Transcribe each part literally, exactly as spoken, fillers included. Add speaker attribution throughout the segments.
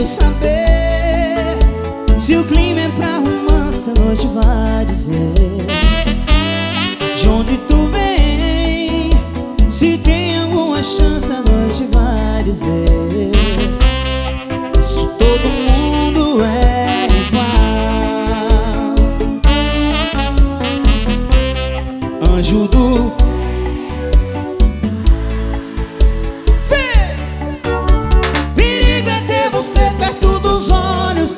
Speaker 1: saber se o clima é pra romance, a noite vai dizer de onde tu vem. Se tem alguma chance, a noite vai dizer. Isso todo mundo é igual. Anjo do perigo é ter você perto dos olhos.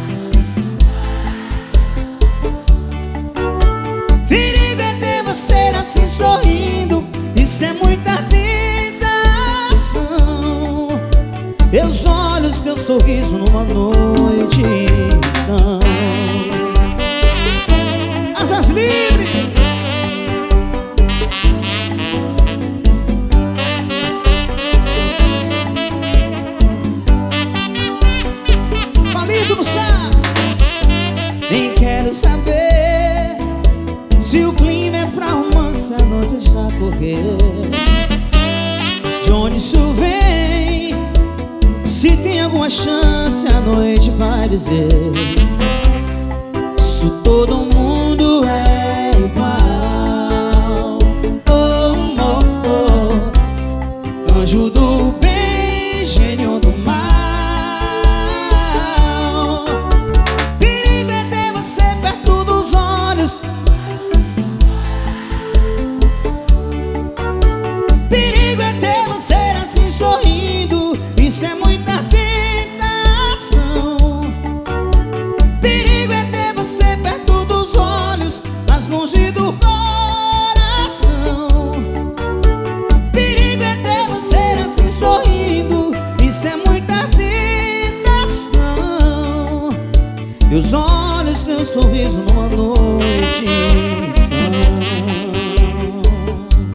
Speaker 1: Perigo é ter você assim sorrindo. Isso é muita tentação. Meus olhos, teu sorriso numa noite não. Asas livres. Palito no chás. Nem quero saber se o clima é pra romance, a noite já correu. De onde isso vem? Se tem alguma chance, a noite vai dizer. Isso todo mundo é igual. Oh, oh, oh. Anjo do bem, gênio do mal. Perigo é ter você perto dos olhos. Perigo é ter você assim sorrindo. Isso é muita tentação. Perigo é ter você perto dos olhos, mas longe do coração. Perigo é ter você assim sorrindo. Isso é muita tentação. Teus olhos, teu sorriso numa noite não.